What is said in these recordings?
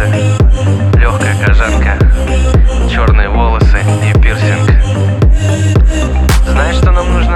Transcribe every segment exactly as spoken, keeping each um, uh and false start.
легкая кожанка, черные волосы и пирсинг. Знаешь, что нам нужно?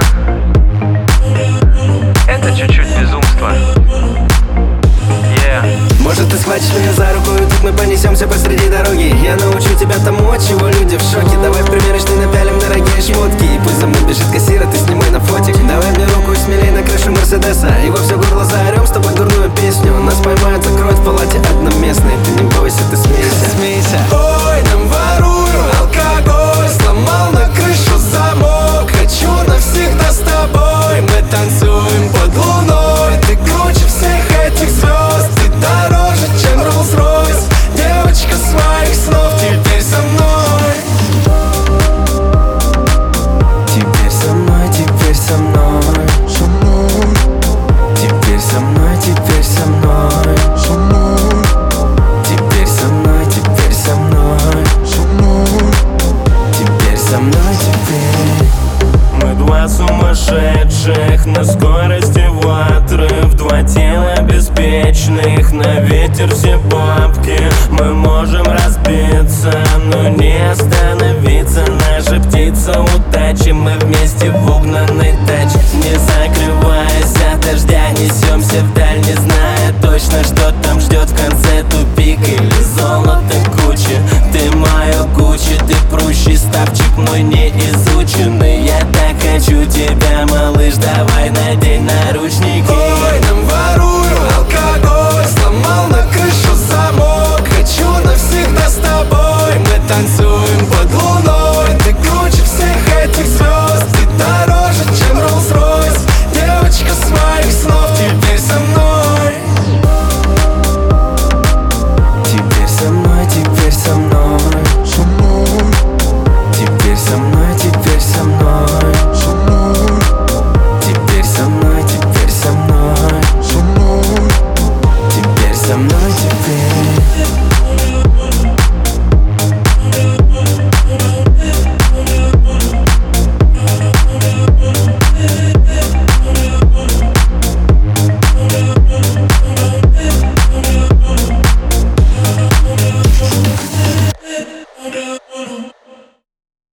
Это чуть-чуть безумства. Yeah. Может, ты схватишь меня за руку, и тут мы понесемся посреди дороги. Я научу тебя тому, от чего люди в шоке. Давай в примерочной напялим дорогие шмотки, и пусть за мной бежит кассир, а ты снимай на фотик. Давай мне руку и смелей на крышу Мерседеса, и во все горло заорем с тобой дурную песню. Нас поймают, закроют в палате одноместной. Ты не бойся, ты смейся, смейся. Ой, нам воруют алкоголь, сломал на крышу замок. Хочу навсегда с тобой, мы танцуем под луной. Ты круче всех этих звезд, ты дороже, чем Rolls-Royce. Девочка своих снов, теперь со мной. Теперь со мной, теперь со мной, со мной. Теперь со мной, теперь со мной, со мной. Теперь со мной, теперь со мной, со мной. Теперь со мной, теперь. Мы два сумасшедших на скорости в отрыв, два тела беспечных, на ветер все бабки. Мы можем разбиться, но не остановиться. Наша птица удачи, мы вместе в угнанной тачке. Не закрываясь от дождя, несемся вдаль, не зная точно, что там ждет в конце тупик или золото кучи. Ты мое Гуччи, ты прущий ставчик мой неизученный. Я так хочу тебя, малыш, давай надень наручники.